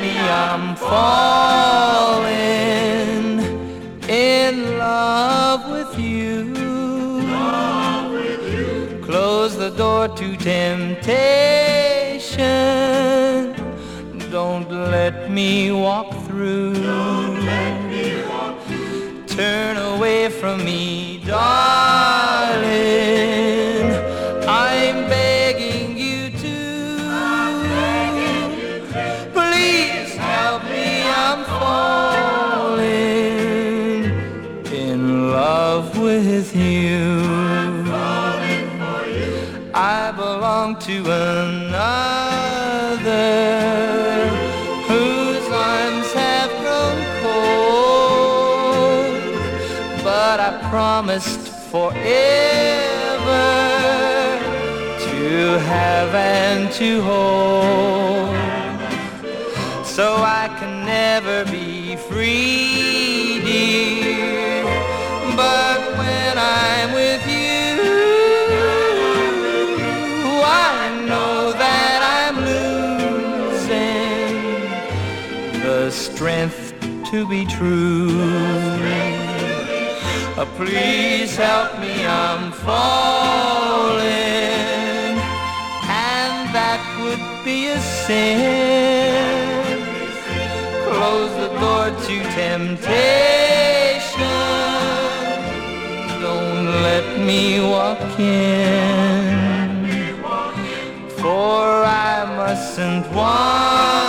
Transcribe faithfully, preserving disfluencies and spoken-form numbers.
me, I'm falling in love with you. Close the door to temptation. Don't let me walk through. Turn away from me, darling. I'm begging you to. Please help me, I'm falling in love with you. I belong to another whose arms have grown cold, but I promised forever to have and to hold, so I can never be free, dear, but when I'm with you, strength to be true. Uh, please help me, I'm falling, and that would be a sin. Close the door to temptation. Don't let me walk in, for I mustn't want